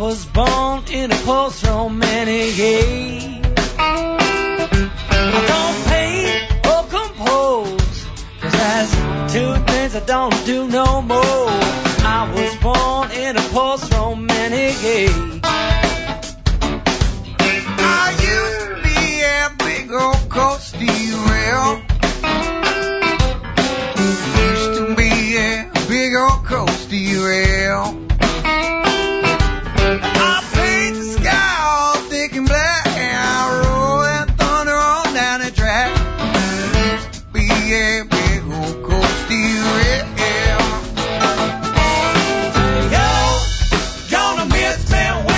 was born in a post-romantic age. I don't paint or compose, 'cause that's two things I don't do no more. I was born in a post-romantic age. I used to be a big old cold steel rail. Used to be a big old cold steel rail. I paint the sky all thick and black, and I roll that thunder on down the track. Used to be a big old cold steel rail. You're gonna miss me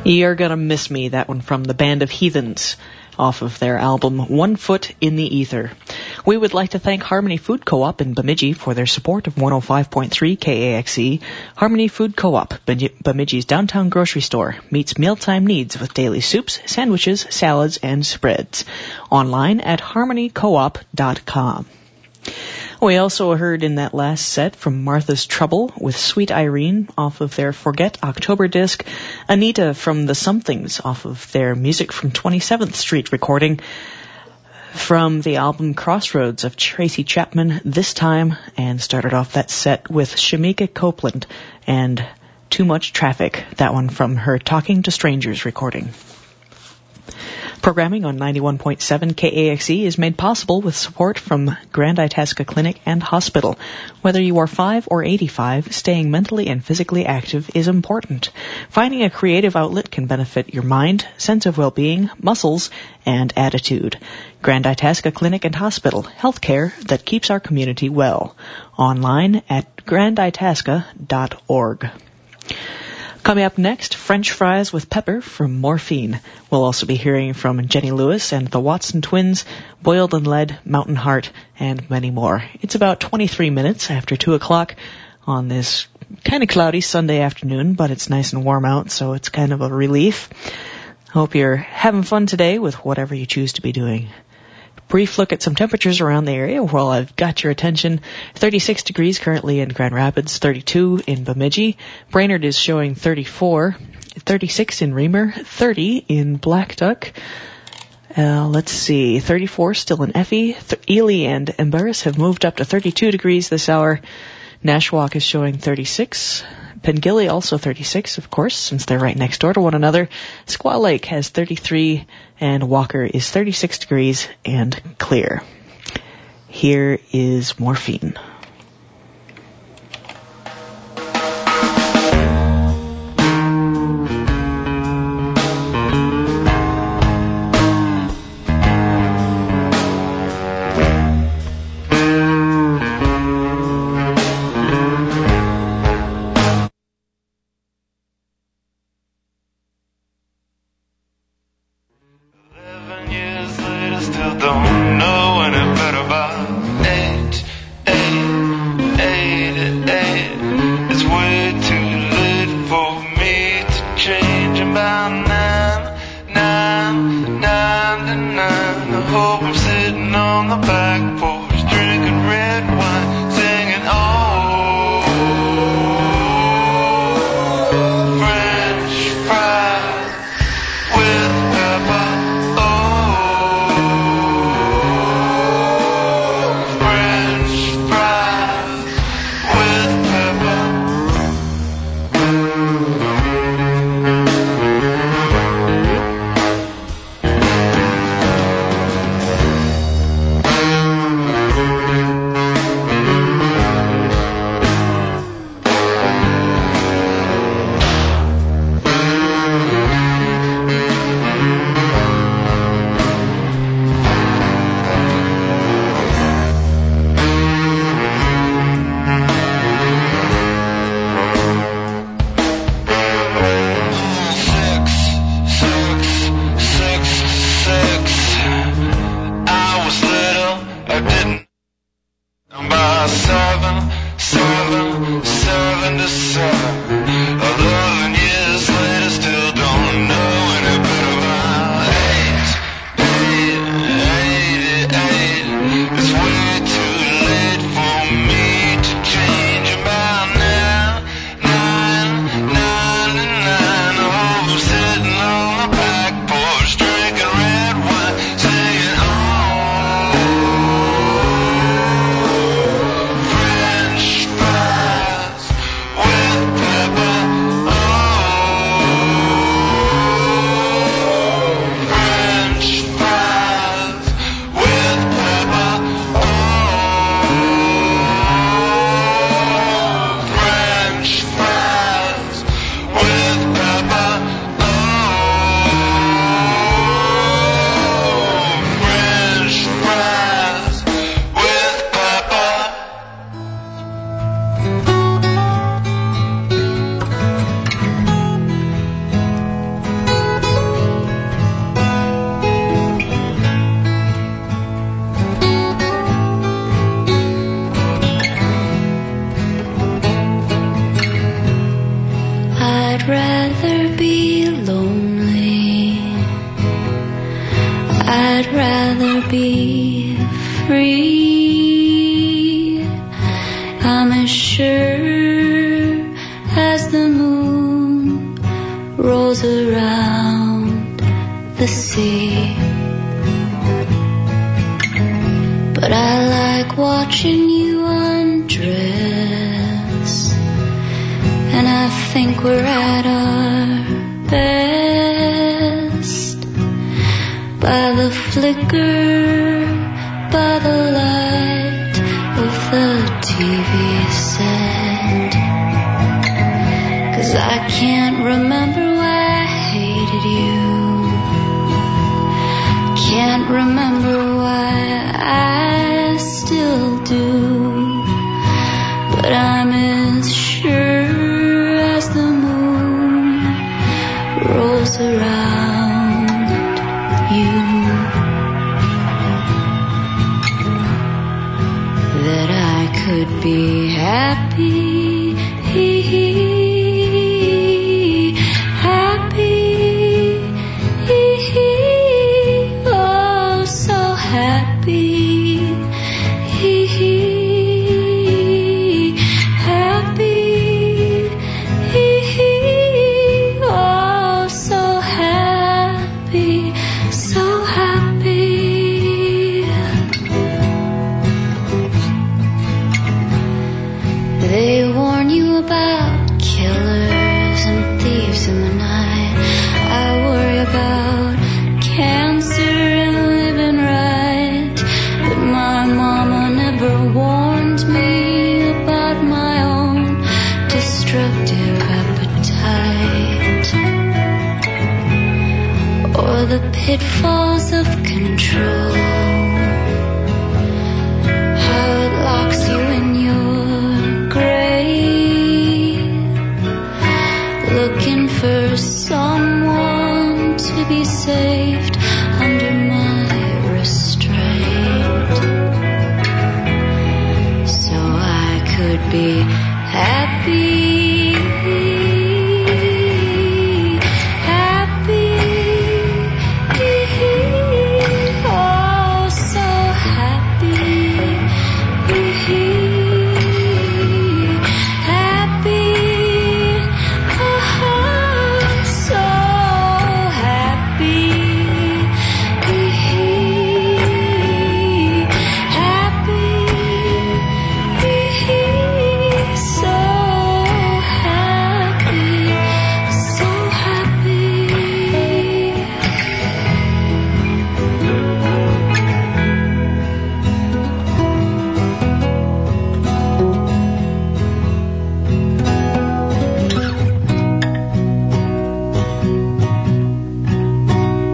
You're Gonna Miss Me, that one from the Band of Heathens, off of their album One Foot in the Ether. We would like to thank Harmony Food Co-op in Bemidji for their support of 105.3 KAXE. Harmony Food Co-op, Bemidji's downtown grocery store, meets mealtime needs with daily soups, sandwiches, salads, and spreads. Online at harmonycoop.com. We also heard in that last set from Martha's Trouble with Sweet Irene off of their Forget October disc, Anita from The Somethings off of their Music from 27th Street recording, from the album Crossroads of Tracy Chapman this time, and started off that set with Shamika Copeland and Too Much Traffic, that one from her Talking to Strangers recording. Programming on 91.7 KAXE is made possible with support from Grand Itasca Clinic and Hospital. Whether you are 5 or 85, staying mentally and physically active is important. Finding a creative outlet can benefit your mind, sense of well-being, muscles, and attitude. Grand Itasca Clinic and Hospital, healthcare that keeps our community well. Online at granditasca.org. Coming up next, French Fries with Pepper from Morphine. We'll also be hearing from Jenny Lewis and the Watson Twins, Boiled in Lead, Mountain Heart, and many more. It's about 23 minutes after 2 o'clock on this kind of cloudy Sunday afternoon, but it's nice and warm out, so it's kind of a relief. Hope you're having fun today with whatever you choose to be doing. Brief look at some temperatures around the area while I've got your attention. 36 degrees currently in Grand Rapids, 32 in Bemidji. Brainerd is showing 34, 36 in Reamer, 30 in Black Duck. Let's see, 34 still in Effie. Ely and Embarrass have moved up to 32 degrees this hour. Nashwauk is showing 36. Pengilly also 36, of course, since they're right next door to one another. Squaw Lake has 33, and Walker is 36 degrees and clear. Here is Morphine. be free. I'm as sure as the moon rolls around the sea. But I like watching you undress, and I think we're at our best. By the flicker, by the light of the TV set. 'Cause I can't remember why I hated you. Can't remember why I still do. But I'm as sure as the moon rolls around you that I could be happy. The pitfalls of control, how it locks you in your grave, looking for someone to be saved under my restraint. So I could be happy.